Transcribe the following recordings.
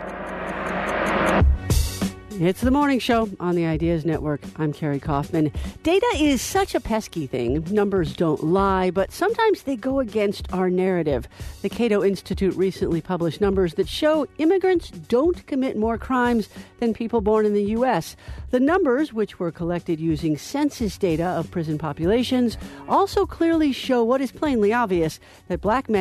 It's the morning show on the Ideas Network. I'm Carrie Kaufman. Data is such a pesky thing. Numbers don't lie, but sometimes they go against our narrative. The Cato Institute recently published numbers that show immigrants don't commit more crimes than people born in the U.S. The numbers, which were collected using census data of prison populations, also clearly show what is plainly obvious, that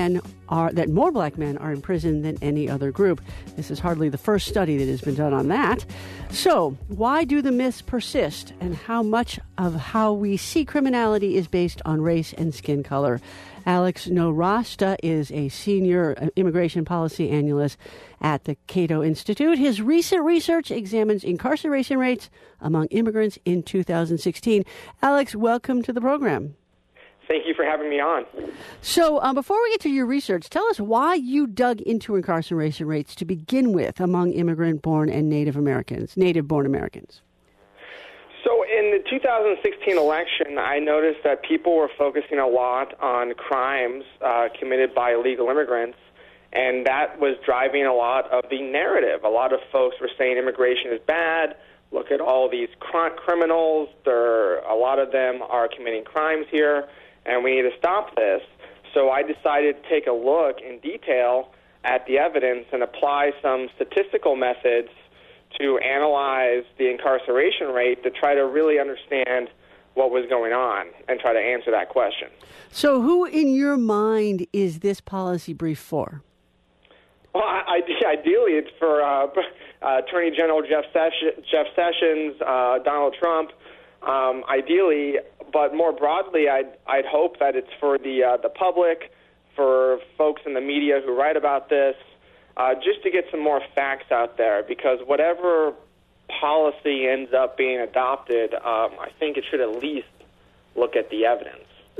more black men are in prison than any other group. This is hardly the first study that has been done on that. So, why do the myths persist, and how much of how we see criminality is based on race and skin color? Alex Nowrasteh is a senior immigration policy analyst at the Cato Institute. His recent research examines incarceration rates among immigrants in 2016. Alex, welcome to the program. Thank you for having me on. So before we get to your research, tell us why you dug into incarceration rates to begin with among immigrant-born and native-born Americans. So in the 2016 election, I noticed that people were focusing a lot on crimes committed by illegal immigrants, and that was driving a lot of the narrative. A lot of folks were saying immigration is bad. Look at all these criminals. A lot of them are committing crimes here, and we need to stop this. So I decided to take a look in detail at the evidence and apply some statistical methods to analyze the incarceration rate to try to really understand what was going on and try to answer that question. So who in your mind is this policy brief for? Well, ideally it's for Attorney General Jeff Sessions, Donald Trump, ideally, but more broadly, I'd hope that it's for the public, for folks in the media who write about this, just to get some more facts out there, because whatever policy ends up being adopted, I think it should at least look at the evidence.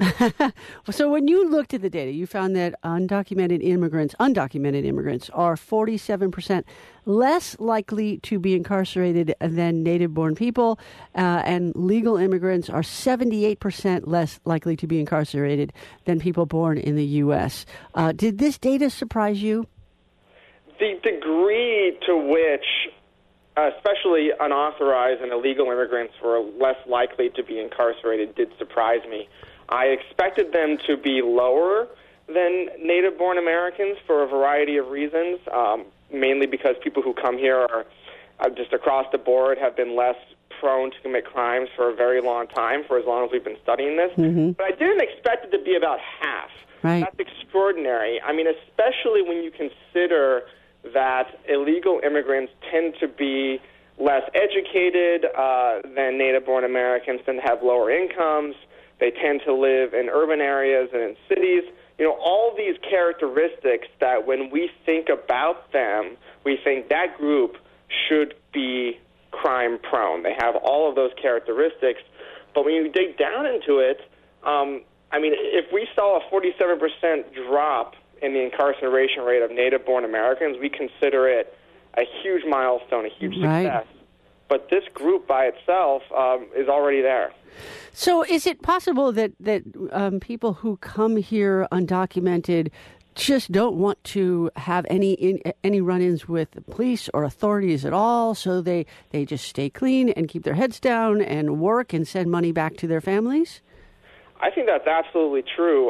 So when you looked at the data, you found that undocumented immigrants are 47% less likely to be incarcerated than native-born people, and legal immigrants are 78% less likely to be incarcerated than people born in the U.S. Did this data surprise you? The degree to which, especially unauthorized and illegal immigrants, were less likely to be incarcerated did surprise me. I expected them to be lower than native-born Americans for a variety of reasons, mainly because people who come here are just across the board have been less prone to commit crimes for a very long time, for as long as we've been studying this. Mm-hmm. But I didn't expect it to be about half. Right. That's extraordinary. I mean, especially when you consider that illegal immigrants tend to be less educated than native-born Americans, tend to have lower incomes. They tend to live in urban areas and in cities. You know, all these characteristics that when we think about them, we think that group should be crime-prone. They have all of those characteristics. But when you dig down into it, I mean, if we saw a 47% drop in the incarceration rate of native-born Americans, we consider it a huge milestone, a huge success. But this group by itself is already there. So is it possible that people who come here undocumented just don't want to have any run-ins with the police or authorities at all, so they just stay clean and keep their heads down and work and send money back to their families? I think that's absolutely true.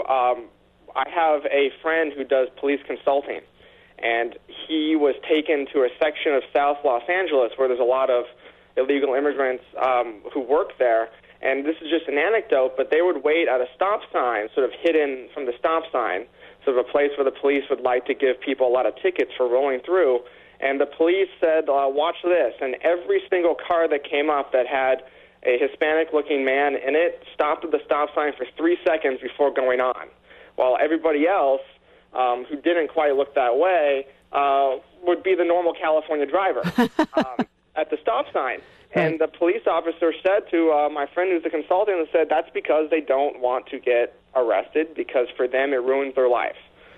I have a friend who does police consulting, and he was taken to a section of South Los Angeles where there's a lot of illegal immigrants who work there. And this is just an anecdote, but they would wait at a stop sign, sort of hidden from the stop sign, sort of a place where the police would like to give people a lot of tickets for rolling through. And the police said, watch this. And every single car that came up that had a Hispanic-looking man in it stopped at the stop sign for 3 seconds before going on, while everybody else who didn't quite look that way would be the normal California driver at the stop sign. And the police officer said to my friend who's the consultant, said that's because they don't want to get arrested, because for them it ruins their life.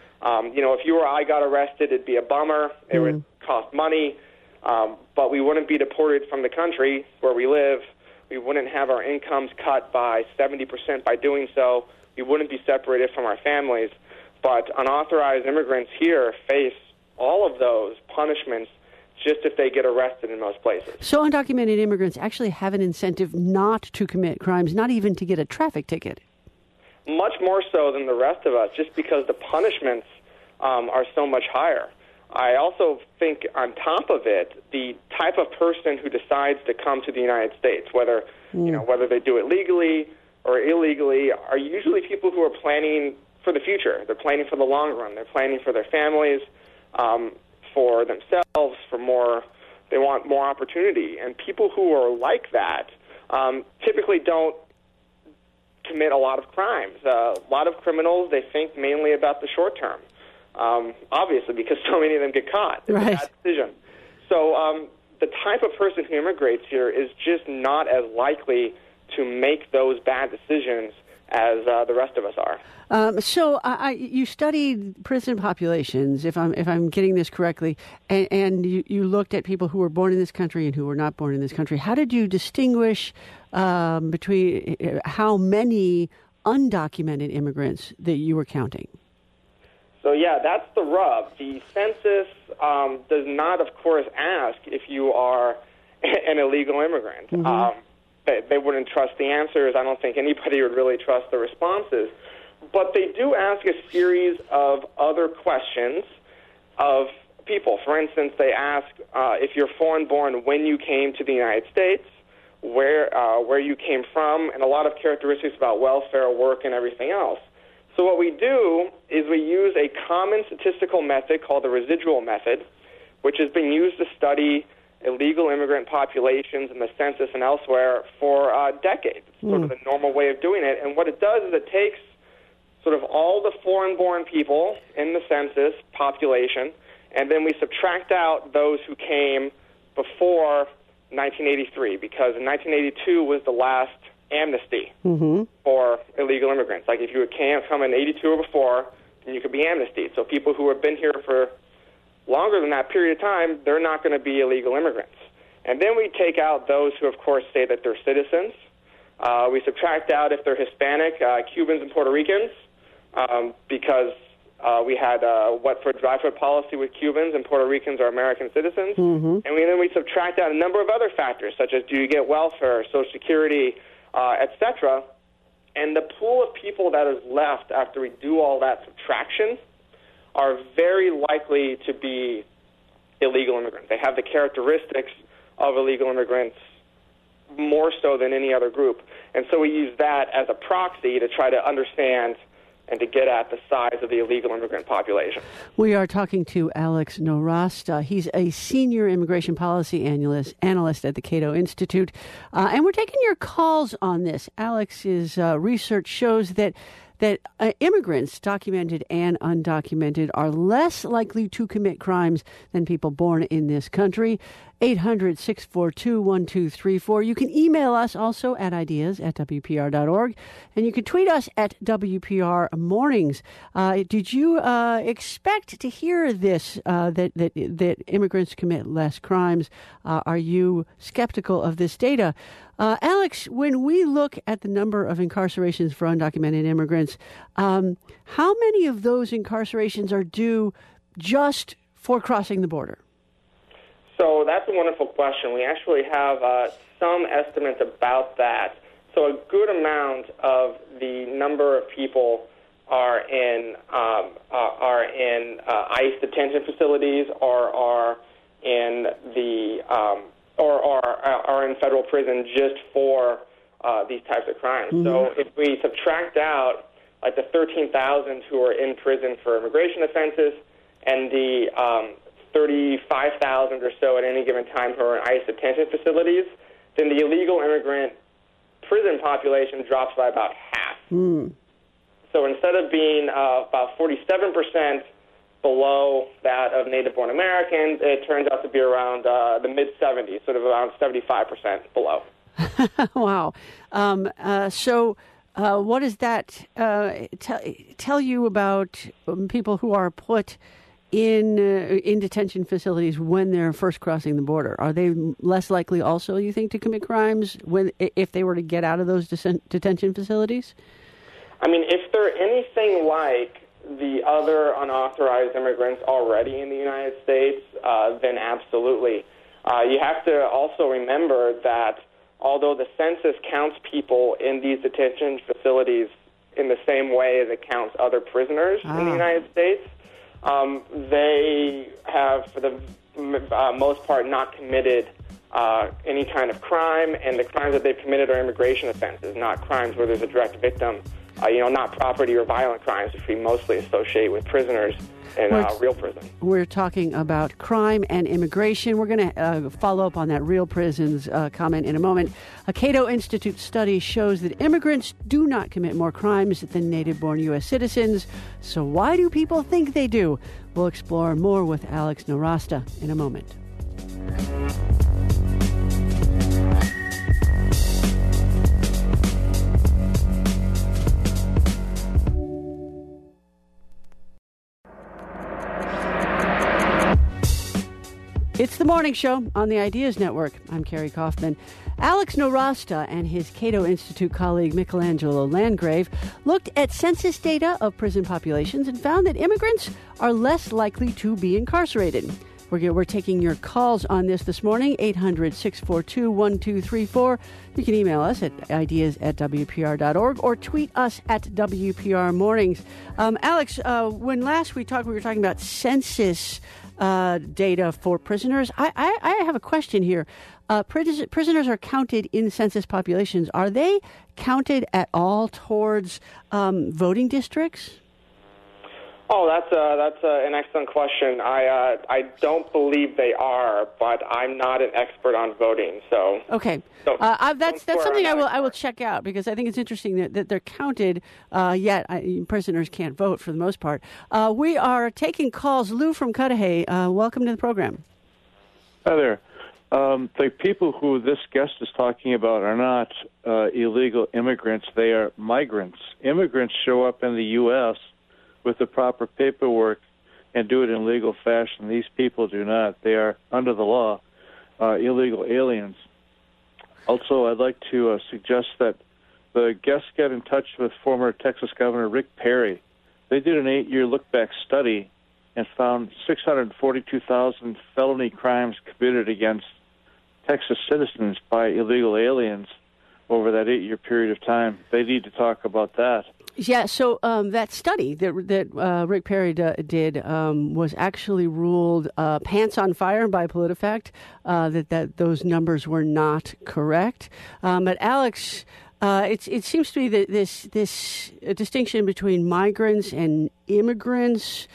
If you or I got arrested, it'd be a bummer. It would cost money, but we wouldn't be deported from the country where we live. We wouldn't have our incomes cut by 70% by doing so. We wouldn't be separated from our families. But unauthorized immigrants here face all of those punishments just if they get arrested in most places. So undocumented immigrants actually have an incentive not to commit crimes, not even to get a traffic ticket. Much more so than the rest of us, just because the punishments are so much higher. I also think on top of it, the type of person who decides to come to the United States, whether they do it legally or illegally, are usually people who are planning for the future. They're planning for the long run. They're planning for their families, for themselves, they want more opportunity. And people who are like that typically don't commit a lot of crimes. A lot of criminals, they think mainly about the short term, obviously, because so many of them get caught. It's right. a bad decision. So the type of person who immigrates here is just not as likely to make those bad decisions as the rest of us are. So you studied prison populations, if I'm getting this correctly, and you looked at people who were born in this country and who were not born in this country. How did you distinguish between how many undocumented immigrants that you were counting? So, yeah, that's the rub. The census does not, of course, ask if you are an illegal immigrant. Mm-hmm. They wouldn't trust the answers. I don't think anybody would really trust the responses. But they do ask a series of other questions of people. For instance, they ask if you're foreign-born, when you came to the United States, where you came from, and a lot of characteristics about welfare, work, and everything else. So what we do is we use a common statistical method called the residual method, which has been used to study illegal immigrant populations in the census and elsewhere for decades. It's sort of the normal way of doing it. And what it does is it takes sort of all the foreign-born people in the census population, and then we subtract out those who came before 1983, because in 1982 was the last amnesty for illegal immigrants. Like if you came from in 82 or before, then you could be amnestied. So people who have been here for longer than that period of time, they're not going to be illegal immigrants. And then we take out those who, of course, say that they're citizens. We subtract out if they're Hispanic, Cubans and Puerto Ricans, because we had wet foot, dry foot policy with Cubans, and Puerto Ricans are American citizens. And then we subtract out a number of other factors, such as do you get welfare, Social Security, etc. And the pool of people that is left after we do all that subtraction are very likely to be illegal immigrants. They have the characteristics of illegal immigrants more so than any other group. And so we use that as a proxy to try to understand and to get at the size of the illegal immigrant population. We are talking to Alex Nowrasteh. He's a senior immigration policy analyst at the Cato Institute. And we're taking your calls on this. Alex's research shows that immigrants, documented and undocumented, are less likely to commit crimes than people born in this country. 800-642-1234. You can email us also at ideas@WPR.org, and you can tweet us at WPR Mornings. Did you expect to hear this, that immigrants commit less crimes? Are you skeptical of this data? Alex, when we look at the number of incarcerations for undocumented immigrants, how many of those incarcerations are due just for crossing the border? So that's a wonderful question. We actually have some estimates about that. So a good amount of the number of people are in ICE detention facilities, or are in the are in federal prison just for these types of crimes. So if we subtract out like the 13,000 who are in prison for immigration offenses and the 35,000 or so at any given time who are in ICE detention facilities, then the illegal immigrant prison population drops by about half. So instead of being about 47% below that of native-born Americans, it turns out to be around the mid-70s, sort of around 75% below. Wow. So what does that tell you about people who are put in detention facilities when they're first crossing the border? Are they less likely also, you think, to commit crimes if they were to get out of those detention facilities? I mean, if they're anything like the other unauthorized immigrants already in the United States, then absolutely. You have to also remember that although the census counts people in these detention facilities in the same way as it counts other prisoners in the United States, they have, for the most part, not committed any kind of crime, and the crimes that they've committed are immigration offenses, not crimes where there's a direct victim. Not property or violent crimes, which we mosely associate with prisoners in real prison. We're talking about crime and immigration. We're going to follow up on that real prisons comment in a moment. A Cato Institute study shows that immigrants do not commit more crimes than native-born U.S. citizens. So why do people think they do? We'll explore more with Alex Nowrasteh in a moment. It's the Morning Show on the Ideas Network. I'm Carrie Kaufman. Alex Nowrasteh and his Cato Institute colleague Michelangelo Landgrave looked at census data of prison populations and found that immigrants are less likely to be incarcerated. We're taking your calls on this morning, 800-642-1234. You can email us at ideas@wpr.org or tweet us at WPR Mornings. Alex, when last we talked, we were talking about census data for prisoners. I have a question here. Prisoners are counted in census populations. Are they counted at all towards voting districts? Oh, that's an excellent question. I don't believe they are, but I'm not an expert on voting. So okay, that's something I will check out, because I think it's interesting that they're counted. Yet prisoners can't vote for the most part. We are taking calls. Lou from Cudahy, welcome to the program. Hi there. The people who this guest is talking about are not illegal immigrants. They are migrants. Immigrants show up in the U.S. with the proper paperwork and do it in legal fashion. These people do not. They are, under the law, illegal aliens. Also, I'd like to suggest that the guests get in touch with former Texas Governor Rick Perry. They did an 8-year look-back study and found 642,000 felony crimes committed against Texas citizens by illegal aliens over that 8-year period of time. They need to talk about that. Yeah, so that study that Rick Perry did was actually ruled pants on fire by PolitiFact, that those numbers were not correct. But Alex, it seems to be that this distinction between migrants and immigrants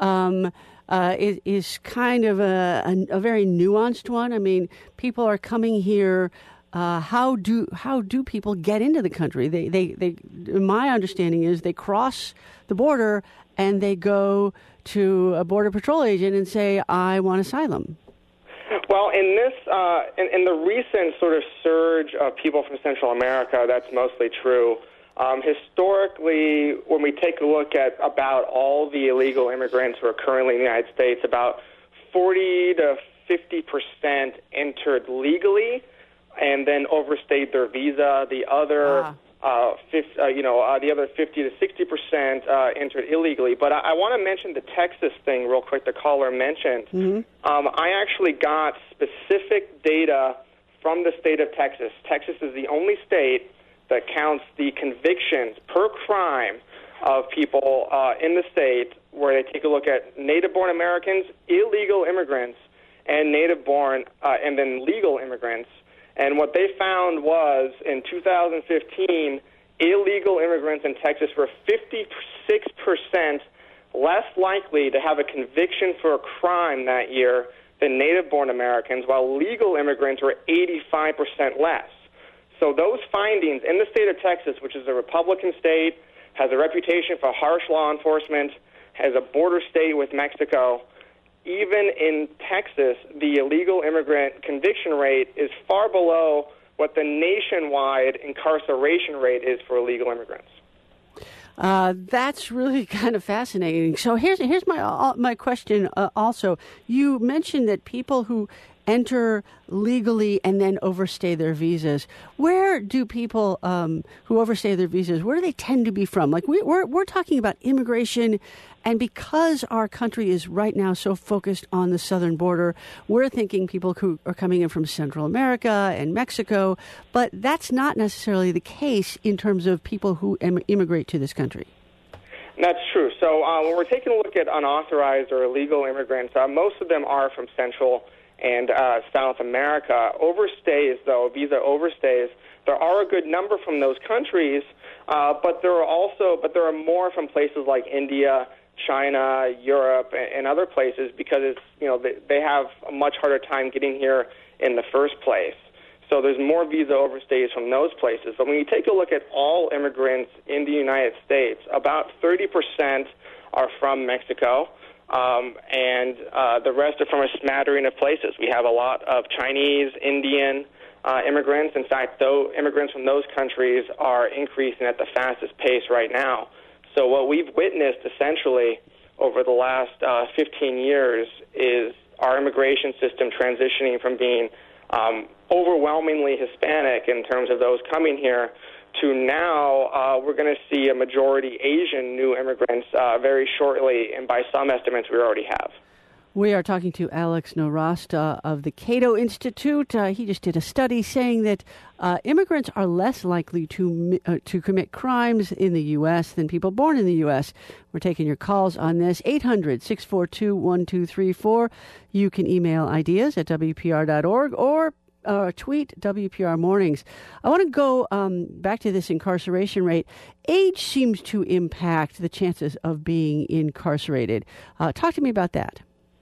is kind of a very nuanced one. I mean, people are coming here. How do people get into the country? They my understanding is they cross the border and they go to a Border Patrol agent and say, I want asylum. Well, in this, in the recent sort of surge of people from Central America, that's mostly true. Historically, when we take a look at about all the illegal immigrants who are currently in the United States, about 40 to 50% entered legally and then overstayed their visa. The other, the other 50 to 60% entered illegally. But I want to mention the Texas thing real quick. The caller mentioned. Mm-hmm. I actually got specific data from the state of Texas. Texas is the only state that counts the convictions per crime of people in the state, where they take a look at native-born Americans, illegal immigrants, and native-born and then legal immigrants. And what they found was, in 2015, illegal immigrants in Texas were 56% less likely to have a conviction for a crime that year than native-born Americans, while legal immigrants were 85% less. So those findings in the state of Texas, which is a Republican state, has a reputation for harsh law enforcement, has a border state with Mexico, even in Texas, the illegal immigrant conviction rate is far below what the nationwide incarceration rate is for illegal immigrants. That's really kind of fascinating. So here's my question also. You mentioned that people who enter legally and then overstay their visas. Where do people who overstay their visas, where do they tend to be from? Like we're talking about immigration, and because our country is right now so focused on the southern border, we're thinking people who are coming in from Central America and Mexico, but that's not necessarily the case in terms of people who immigrate to this country. That's true. So when we're taking a look at unauthorized or illegal immigrants, most of them are from Central and South America. Overstays, though, visa overstays, there are a good number from those countries, but there are more from places like India, China, Europe, and other places because they have a much harder time getting here in the first place. So there's more visa overstays from those places. But when you take a look at all immigrants in the United States, about 30% are from Mexico, and the rest are from a smattering of places. We have a lot of Chinese, Indian immigrants. In fact, though, immigrants from those countries are increasing at the fastest pace right now. So what we've witnessed essentially over the last 15 years is our immigration system transitioning from being overwhelmingly Hispanic in terms of those coming here to now we're going to see a majority Asian new immigrants very shortly, and by some estimates we already have. We are talking to Alex Nowrasteh of the Cato Institute. He just did a study saying that immigrants are less likely to commit crimes in the U.S. than people born in the U.S. We're taking your calls on this, 800-642-1234. You can email ideas at WPR.org or tweet WPR Mornings. I want to go back to this incarceration rate. Age seems to impact the chances of being incarcerated. Talk to me about that.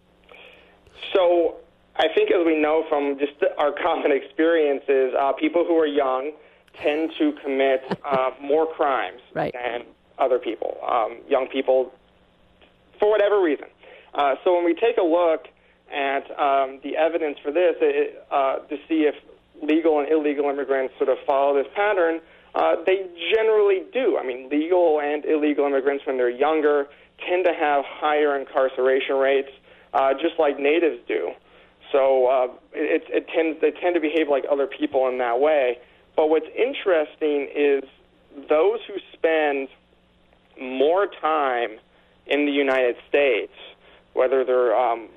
So I think, as we know from just our common experiences, people who are young tend to commit more crimes than other people, young people, for whatever reason. So when we take a look at the evidence for this to see if legal and illegal immigrants sort of follow this pattern, they generally do. I mean, legal and illegal immigrants, when they're younger, tend to have higher incarceration rates, just like natives do. So they tend to behave like other people in that way. But what's interesting is those who spend more time in the United States, whether they're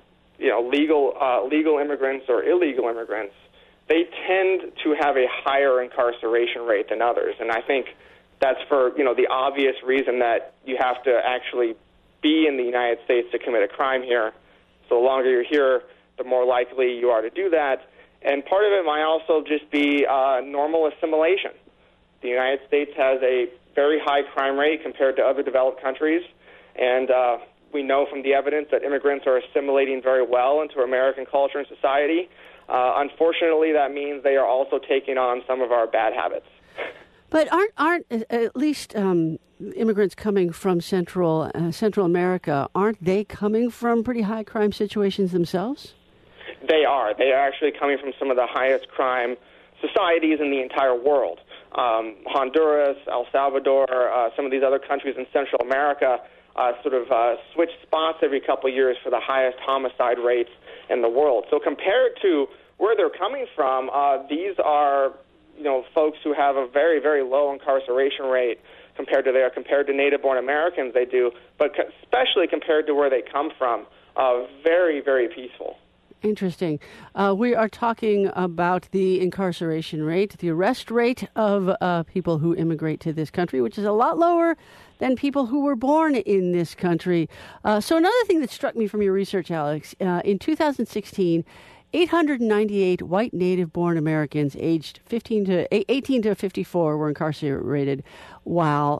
legal immigrants or illegal immigrants, they tend to have a higher incarceration rate than others. And I think that's for the obvious reason that you have to actually be in the United States to commit a crime here. So the longer you're here, the more likely you are to do that. And part of it might also just be normal assimilation. The United States has a very high crime rate compared to other developed countries, and we know from the evidence that immigrants are assimilating very well into American culture and society. Unfortunately, that means they are also taking on some of our bad habits. But aren't at least immigrants coming from Central America, aren't they coming from pretty high crime situations themselves? They are. They are actually coming from some of the highest crime societies in the entire world. Honduras, El Salvador, some of these other countries in Central America switch spots every couple of years for the highest homicide rates in the world. So compared to where they're coming from, these are folks who have a very, very low incarceration rate compared to native-born Americans. They do, but especially compared to where they come from, very, very peaceful. Interesting. We are talking about the incarceration rate, the arrest rate of people who immigrate to this country, which is a lot lower than people who were born in this country. So another thing that struck me from your research, Alex, in 2016, 898 white native-born Americans aged 18 to 54 were incarcerated, while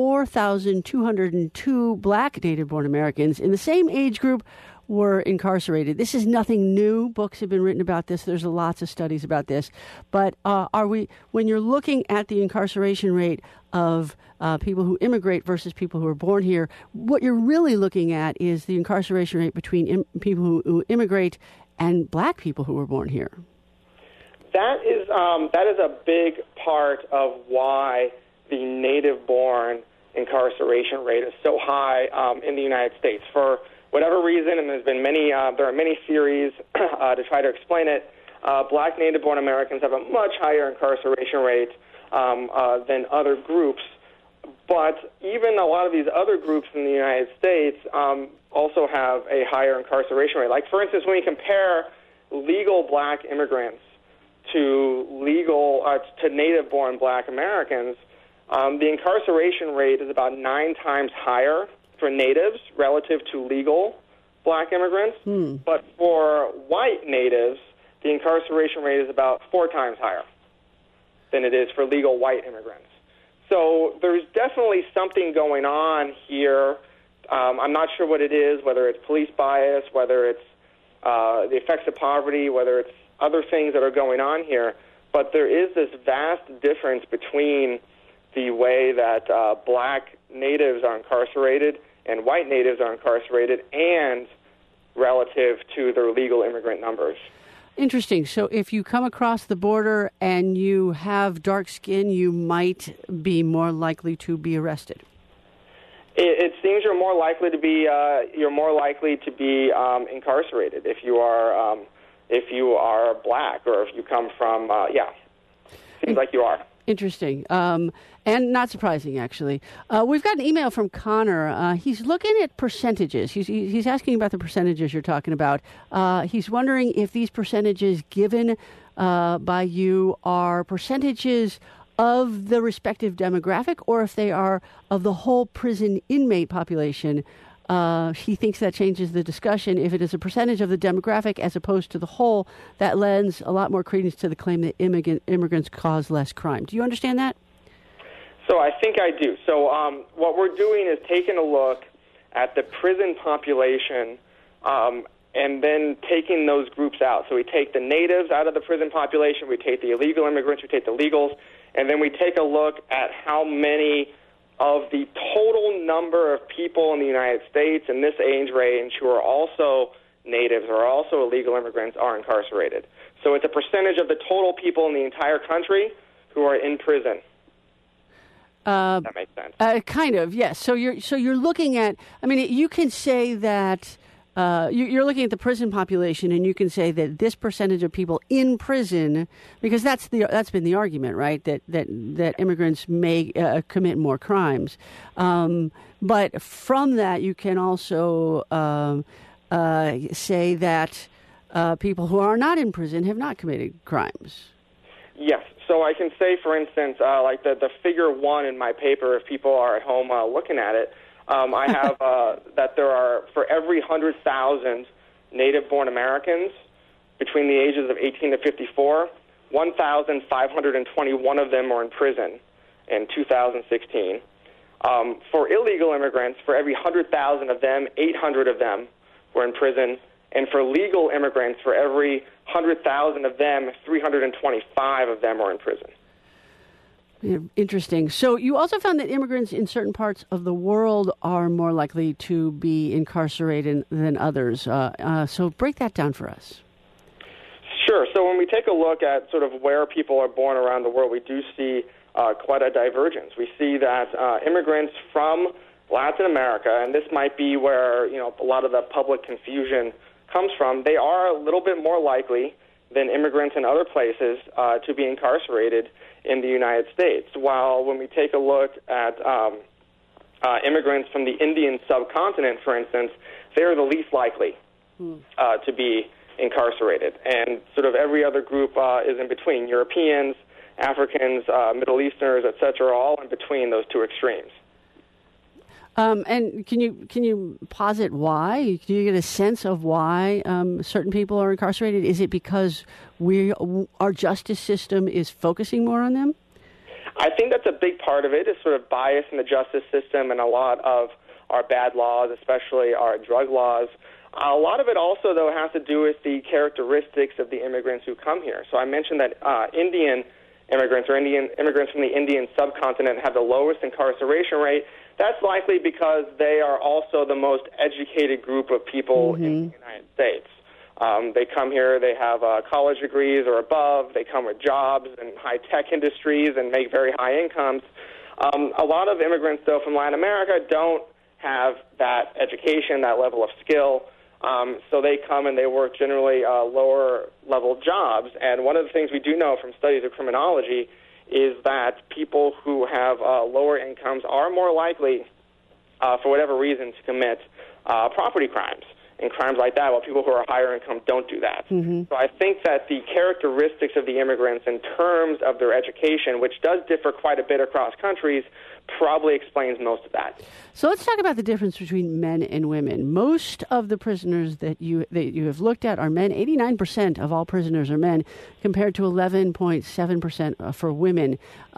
4,202 black native-born Americans in the same age group were incarcerated. This is nothing new. Books have been written about this. There's lots of studies about this. But when you're looking at the incarceration rate of people who immigrate versus people who are born here, what you're really looking at is the incarceration rate between people who immigrate and black people who were born here. That is a big part of why the native-born incarceration rate is so high in the United States. For whatever reason, and there are many theories to try to explain it, black native-born Americans have a much higher incarceration rate than other groups. But even a lot of these other groups in the United States also have a higher incarceration rate. Like, for instance, when we compare legal black immigrants to native-born black Americans, the incarceration rate is about 9 times higher for natives relative to legal black immigrants. But for white natives, the incarceration rate is about 4 times higher than it is for legal white immigrants. So there's definitely something going on here. I'm not sure what it is, whether it's police bias, whether it's the effects of poverty, whether it's other things that are going on here. But there is this vast difference between the way that black natives are incarcerated and white natives are incarcerated, and relative to their legal immigrant numbers. Interesting. So if you come across the border and you have dark skin, you might be more likely to be arrested. It seems you're more likely to be incarcerated if you are black, or if you come from seems like you are. Interesting. And not surprising, actually. We've got an email from Connor. He's looking at percentages. He's asking about the percentages you're talking about. He's wondering if these percentages given by you are percentages of the respective demographic, or if they are of the whole prison inmate population. He thinks that changes the discussion. If it is a percentage of the demographic as opposed to the whole, that lends a lot more credence to the claim that immigrants cause less crime. Do you understand that? So I think I do. So what we're doing is taking a look at the prison population and then taking those groups out. So we take the natives out of the prison population, we take the illegal immigrants, we take the legals, and then we take a look at how many of the total number of people in the United States in this age range who are also natives or also illegal immigrants are incarcerated. So it's a percentage of the total people in the entire country who are in prison. That makes sense. Kind of, yes. So you're looking at. I mean, you can say that you're looking at the prison population, and you can say that this percentage of people in prison, because that's been the argument, right? That immigrants may commit more crimes. But from that, you can also say that people who are not in prison have not committed crimes. Yes. So I can say, for instance, like the figure 1 in my paper, if people are at home looking at it, I have that there are, for every 100,000 native-born Americans between the ages of 18 to 54, 1,521 of them are in prison in 2016. For illegal immigrants, for every 100,000 of them, 800 of them were in prison. And for legal immigrants, for every 100,000 of them, 325 of them are in prison. Interesting. So you also found that immigrants in certain parts of the world are more likely to be incarcerated than others. So break that down for us. Sure. So when we take a look at sort of where people are born around the world, we do see quite a divergence. We see that immigrants from Latin America, and this might be where a lot of the public confusion comes from, they are a little bit more likely than immigrants in other places to be incarcerated in the United States. While when we take a look at immigrants from the Indian subcontinent, for instance, they are the least likely to be incarcerated. And sort of every other group is in between. Europeans, Africans, Middle Easterners, et cetera, all in between those two extremes. And can you posit why? Can you get a sense of why certain people are incarcerated? Is it because our justice system is focusing more on them? I think that's a big part of it, is sort of bias in the justice system and a lot of our bad laws, especially our drug laws. A lot of it also, though, has to do with the characteristics of the immigrants who come here. So I mentioned that Indian immigrants or immigrants from the Indian subcontinent have the lowest incarceration rate. That's likely because they are also the most educated group of people in the United States. They come here, they have college degrees or above, they come with jobs in high-tech industries and make very high incomes. A lot of immigrants, though, from Latin America don't have that education, that level of skill. So they come and they work generally lower-level jobs. And one of the things we do know from studies of criminology is that people who have lower incomes are more likely, for whatever reason, to commit property crimes and crimes like that, while people who are higher income don't do that. Mm-hmm. So I think that the characteristics of the immigrants in terms of their education, which does differ quite a bit across countries, probably explains most of that. So let's talk about the difference between men and women. Most of the prisoners that you have looked at are men. 89% of all prisoners are men, compared to 11.7% for women.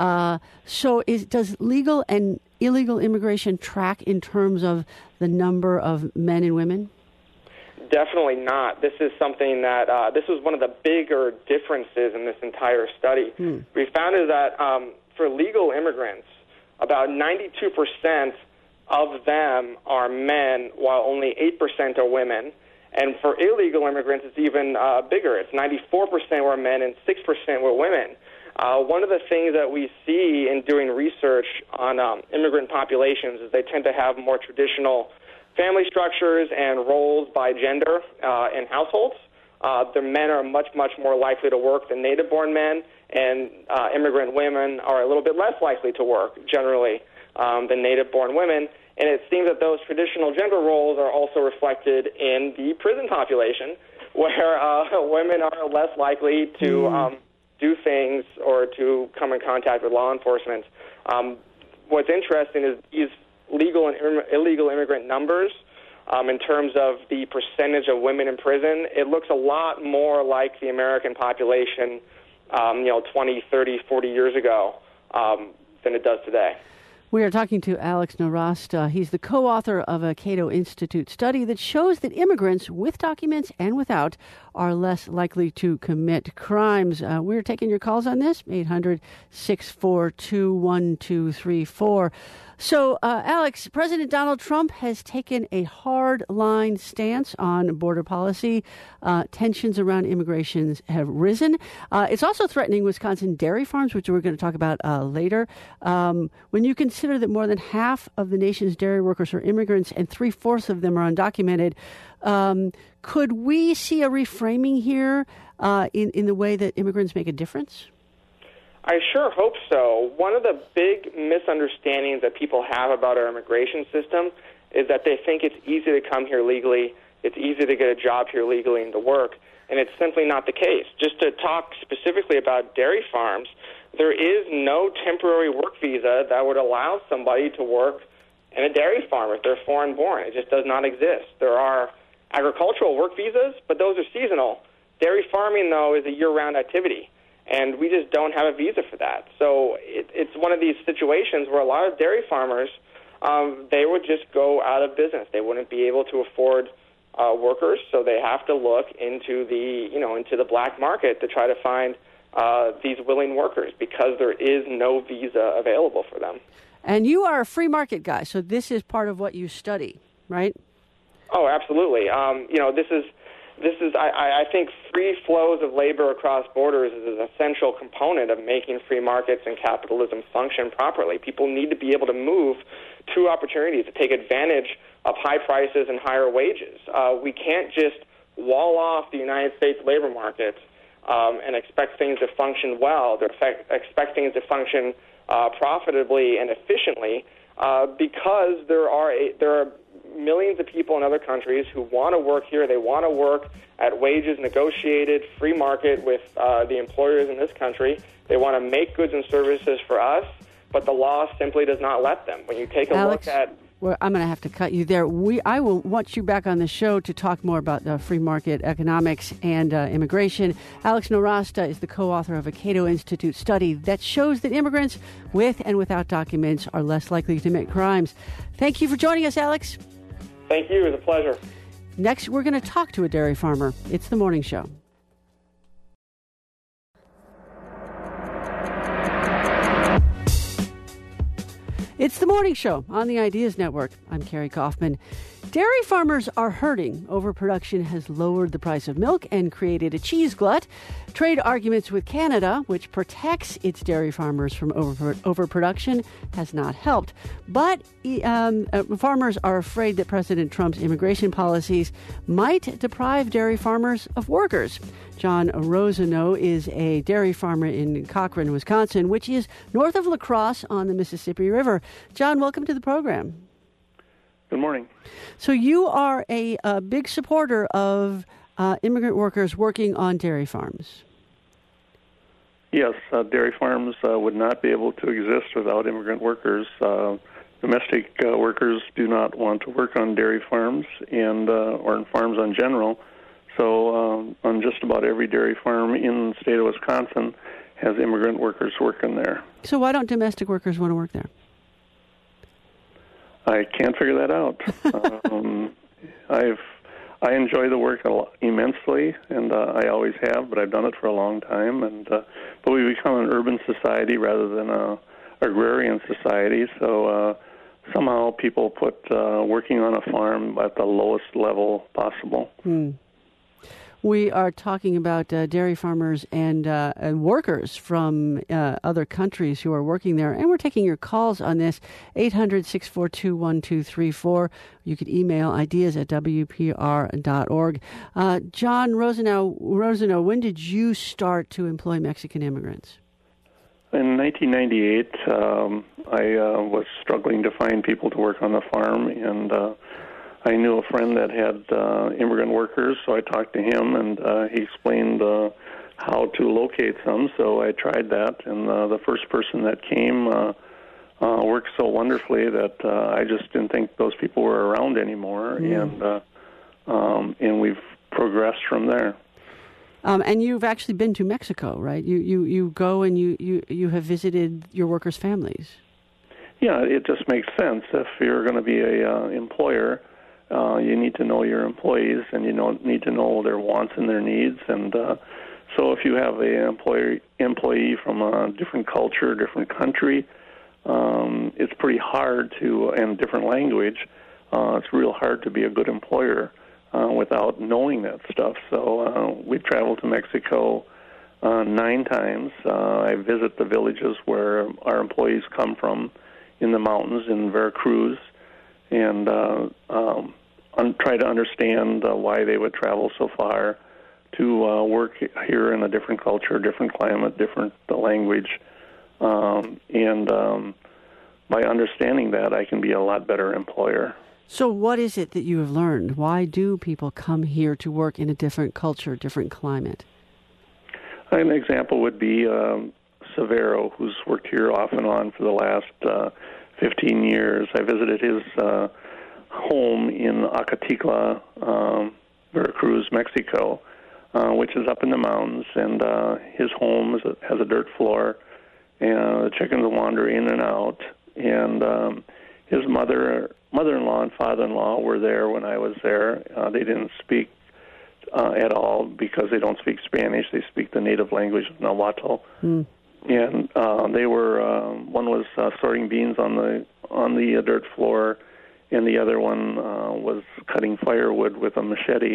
So does legal and illegal immigration track in terms of the number of men and women? Definitely not. This is something that this was one of the bigger differences in this entire study. We found is that for legal immigrants, about 92% of them are men, while only 8% are women. And for illegal immigrants, it's even bigger. It's 94% were men and 6% were women. One of the things that we see in doing research on immigrant populations is they tend to have more traditional family structures and roles by gender in households. The men are much, much more likely to work than native-born men, and immigrant women are a little bit less likely to work, generally, than native-born women. And it seems that those traditional gender roles are also reflected in the prison population, where women are less likely to do things or to come in contact with law enforcement. What's interesting is these legal and illegal immigrant numbers, in terms of the percentage of women in prison, it looks a lot more like the American population, 20, 30, 40 years ago than it does today. We are talking to Alex Nowrasteh. He's the co-author of a Cato Institute study that shows that immigrants with documents and without are less likely to commit crimes. We're taking your calls on this, 800-642-1234. So, Alex, President Donald Trump has taken a hard-line stance on border policy. Tensions around immigration have risen. It's also threatening Wisconsin dairy farms, which we're going to talk about later. When you consider that more than half of the nation's dairy workers are immigrants and 3/4 of them are undocumented, could we see a reframing here in the way that immigrants make a difference? I sure hope so. One of the big misunderstandings that people have about our immigration system is that they think it's easy to come here legally, it's easy to get a job here legally and to work, and it's simply not the case. Just to talk specifically about dairy farms, there is no temporary work visa that would allow somebody to work in a dairy farm if they're foreign-born. It just does not exist. There are agricultural work visas, but those are seasonal. Dairy farming, though, is a year-round activity. And we just don't have a visa for that. So it's one of these situations where a lot of dairy farmers, they would just go out of business. They wouldn't be able to afford workers, so they have to look into the black market to try to find these willing workers because there is no visa available for them. And you are a free market guy, so this is part of what you study, right? Oh, absolutely. I think free flows of labor across borders is an essential component of making free markets and capitalism function properly. People need to be able to move to opportunities to take advantage of high prices and higher wages. We can't just wall off the United States labor market and expect things to function well, expect things to function profitably and efficiently because there are millions of people in other countries who want to work here. They want to work at wages negotiated, free market with the employers in this country. They want to make goods and services for us, but the law simply does not let them. When you take a look at... Well, I'm going to have to cut you there. I will want you back on the show to talk more about free market economics and immigration. Alex Nowrasteh is the co-author of a Cato Institute study that shows that immigrants with and without documents are less likely to commit crimes. Thank you for joining us, Alex. Thank you. It was a pleasure. Next, we're going to talk to a dairy farmer. It's The Morning Show. It's The Morning Show on the Ideas Network. I'm Carrie Kaufman. Dairy farmers are hurting. Overproduction has lowered the price of milk and created a cheese glut. Trade arguments with Canada, which protects its dairy farmers from overproduction, has not helped. But farmers are afraid that President Trump's immigration policies might deprive dairy farmers of workers. John Rosano is a dairy farmer in Cochrane, Wisconsin, which is north of La Crosse on the Mississippi River. John, welcome to the program. Good morning. So you are a big supporter of immigrant workers working on dairy farms. Yes, dairy farms would not be able to exist without immigrant workers. Domestic workers do not want to work on dairy farms and or in farms in general. So on just about every dairy farm in the state of Wisconsin has immigrant workers working there. So why don't domestic workers want to work there? I can't figure that out. I enjoy the work immensely, and I always have, but I've done it for a long time. And but we become an urban society rather than a agrarian society. So somehow people put working on a farm at the lowest level possible. We are talking about dairy farmers and workers from other countries who are working there. And we're taking your calls on this, 800-642-1234. You could email ideas at WPR.org. John Rosano, when did you start to employ Mexican immigrants? In 1998, I was struggling to find people to work on the farm, and I knew a friend that had immigrant workers, so I talked to him, and he explained how to locate some, so I tried that, and the first person that came worked so wonderfully that I just didn't think those people were around anymore, and we've progressed from there. And you've actually been to Mexico, right? You go and you have visited your workers' families. Yeah, it just makes sense. If you're going to be a employer, you need to know your employees, and you need to know their wants and their needs. And so if you have an employee from a different culture, different country, it's pretty hard to, and different language, it's real hard to be a good employer without knowing that stuff. So we've traveled to Mexico 9 times. I visit the villages where our employees come from in the mountains in Veracruz, and try to understand why they would travel so far to work here in a different culture, different climate, different language. And by understanding that, I can be a lot better employer. So what is it that you have learned? Why do people come here to work in a different culture, different climate? An example would be Severo, who's worked here off and on for the last 15 years. I visited his home in Acatitla, Veracruz, Mexico, which is up in the mountains, and his home has a dirt floor, and the chickens wander in and out, and his mother-in-law and father-in-law were there when I was there. They didn't speak at all because they don't speak Spanish. They speak the native language of Nahuatl. And they were one was sorting beans on the dirt floor, and the other one was cutting firewood with a machete.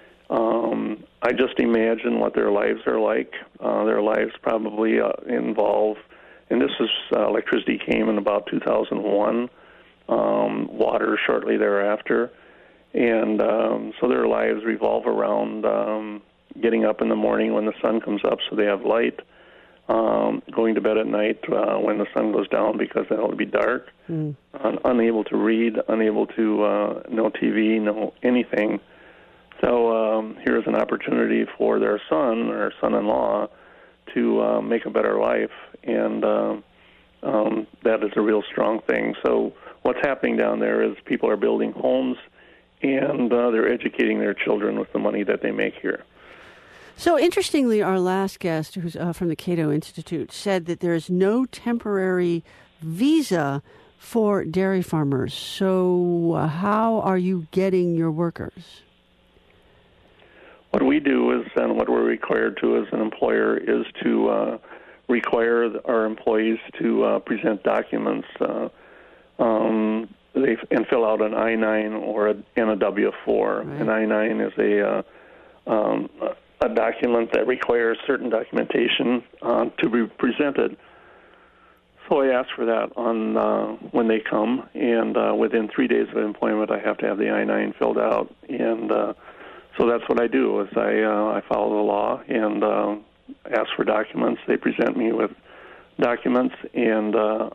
I just imagine what their lives are like. Their lives probably involve, and this is electricity came in about 2001, water shortly thereafter, and so their lives revolve around getting up in the morning when the sun comes up so they have light, going to bed at night when the sun goes down because then it'll be dark, unable to read, unable to know TV, know anything. So here's an opportunity for their son or son-in-law to make a better life, and that is a real strong thing. So what's happening down there is people are building homes, and they're educating their children with the money that they make here. So interestingly, our last guest, who's from the Cato Institute, said that there is no temporary visa for dairy farmers. So how are you getting your workers? What we do is, and what we're required to as an employer, is to require our employees to present documents and fill out an I-9 and a W-4. Right. An I-9 is a document that requires certain documentation to be presented. So I ask for that on when they come, and within 3 days of employment, I have to have the I-9 filled out. And so that's what I do, is I follow the law and ask for documents. They present me with documents, and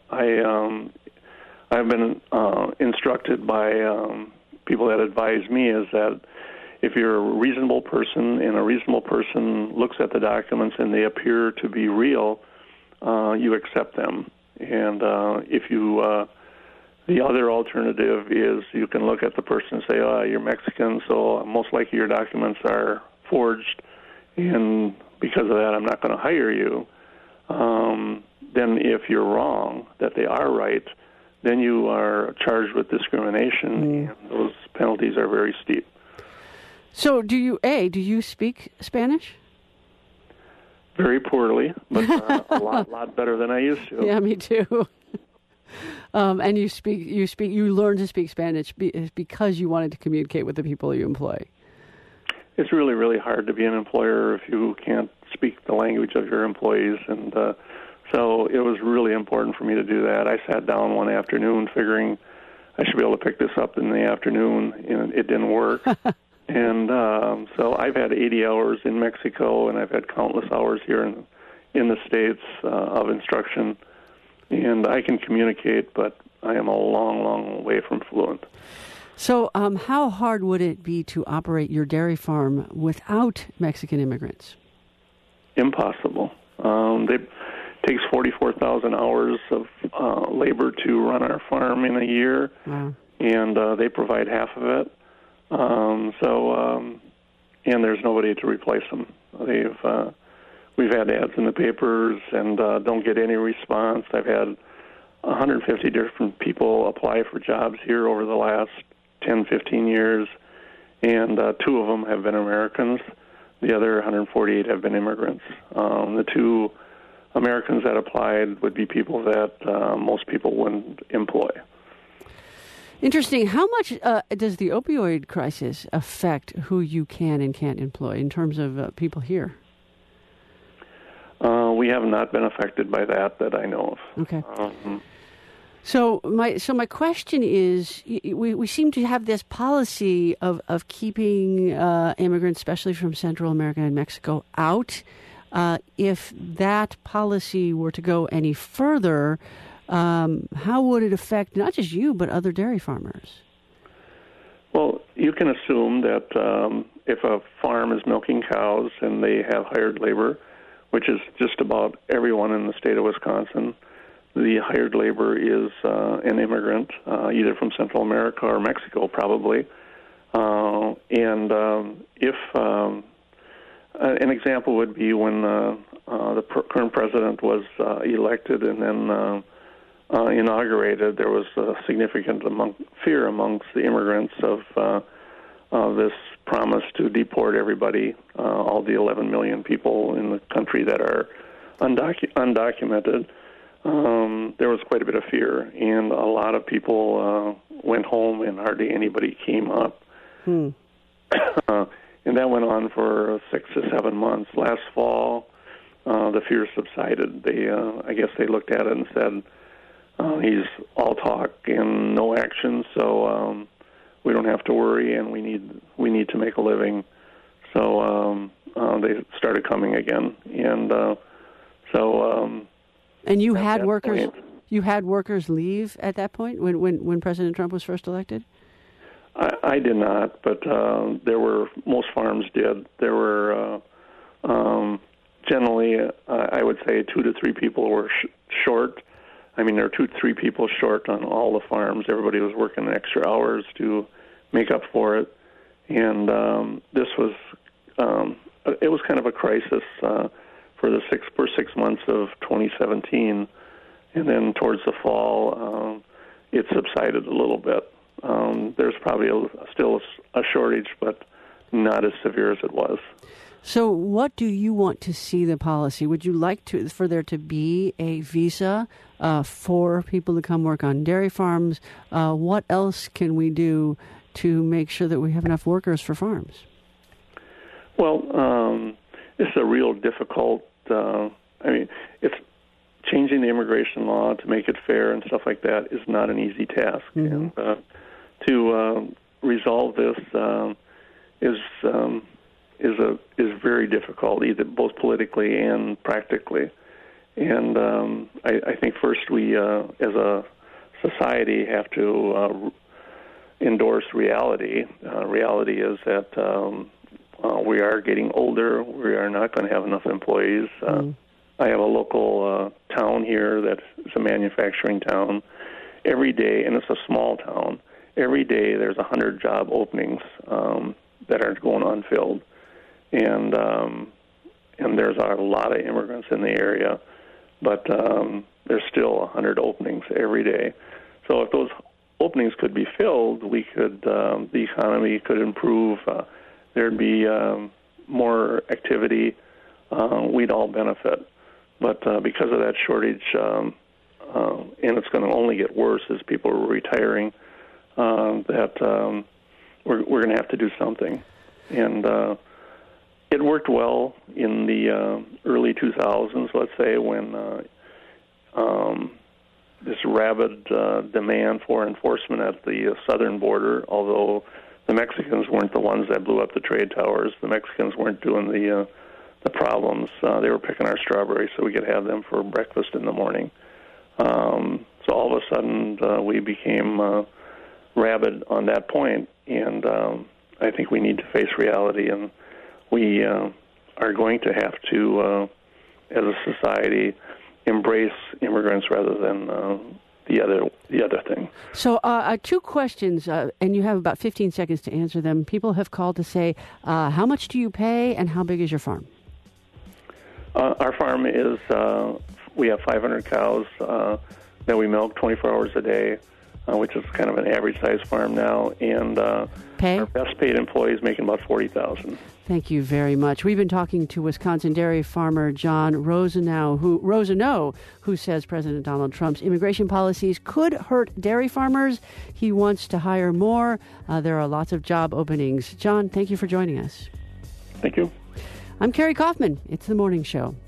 I've been instructed by people that advise me is that if you're a reasonable person and a reasonable person looks at the documents and they appear to be real, you accept them. And if you, the other alternative is you can look at the person and say, oh, you're Mexican, so most likely your documents are forged, and because of that, I'm not going to hire you. Then if you're wrong, that they are right, then you are charged with discrimination, and those penalties are very steep. So do you speak Spanish? Very poorly, but a lot better than I used to. Yeah, me too. And you learned to speak Spanish because you wanted to communicate with the people you employ. It's really, really hard to be an employer if you can't speak the language of your employees, and so it was really important for me to do that. I sat down one afternoon figuring I should be able to pick this up in the afternoon, and it didn't work. And so I've had 80 hours in Mexico, and I've had countless hours here in the States of instruction. And I can communicate, but I am a long, long way from fluent. So how hard would it be to operate your dairy farm without Mexican immigrants? Impossible. It takes 44,000 hours of labor to run our farm in a year, Wow. And they provide half of it. And there's nobody to replace them. We've had ads in the papers and don't get any response. I've had 150 different people apply for jobs here over the last 10, 15 years, and 2 of them have been Americans. The other 148 have been immigrants. The 2 Americans that applied would be people that most people wouldn't employ. Interesting. How much does the opioid crisis affect who you can and can't employ in terms of people here? We have not been affected by that I know of. Okay. So my question is, we seem to have this policy of keeping immigrants, especially from Central America and Mexico, out. If that policy were to go any further, how would it affect not just you, but other dairy farmers? Well, you can assume that if a farm is milking cows and they have hired labor, which is just about everyone in the state of Wisconsin, the hired labor is an immigrant, either from Central America or Mexico, probably. If an example would be when the current president was elected and then inaugurated, there was a significant fear amongst the immigrants of this promise to deport everybody, all the 11 million people in the country that are undocumented. There was quite a bit of fear, and a lot of people went home, and hardly anybody came up. And that went on for 6 to 7 months. Last fall, the fear subsided. I guess they looked at it and said, he's all talk and no action, so we don't have to worry, and we need to make a living. So they started coming again, and and you had workers. You had workers leave at that point when President Trump was first elected. I did not, but most farms did. There were generally, I would say, 2 to 3 people were short. I mean, there were 2 to 3 people short on all the farms. Everybody was working extra hours to make up for it, and this was it was kind of a crisis for 6 months of 2017, and then towards the fall, it subsided a little bit. There's probably still a shortage, but not as severe as it was. So what do you want to see the policy? Would you like for there to be a visa for people to come work on dairy farms? What else can we do to make sure that we have enough workers for farms? Well, it's a real difficult, it's changing the immigration law to make it fair and stuff like that is not an easy task. Mm-hmm. And to resolve this is very difficult, either both politically and practically. And I think first we, as a society, have to endorse reality. Reality is that we are getting older. We are not going to have enough employees. I have a local town here that is a manufacturing town. Every day, and it's a small town, every day there's 100 job openings that are going unfilled. And there's a lot of immigrants in the area, but there's still 100 openings every day. So if those openings could be filled, we could the economy could improve. There'd be more activity. We'd all benefit. But because of that shortage, and it's going to only get worse as people are retiring, we're going to have to do something. And it worked well in the early 2000s, let's say, when this rabid demand for enforcement at the southern border, although the Mexicans weren't the ones that blew up the trade towers. The Mexicans weren't doing the problems. They were picking our strawberries so we could have them for breakfast in the morning. So all of a sudden we became rabid on that point, and I think we need to face reality, and we are going to have to, as a society, embrace immigrants rather than the other thing. So 2 questions, and you have about 15 seconds to answer them. People have called to say, how much do you pay and how big is your farm? Our farm is, we have 500 cows that we milk 24 hours a day, which is kind of an average-sized farm now, and Pay? Our best-paid employee is making about $40,000. Thank you very much. We've been talking to Wisconsin dairy farmer John Rosenau, who says President Donald Trump's immigration policies could hurt dairy farmers. He wants to hire more. There are lots of job openings. John, thank you for joining us. Thank you. I'm Carrie Kaufman. It's The Morning Show.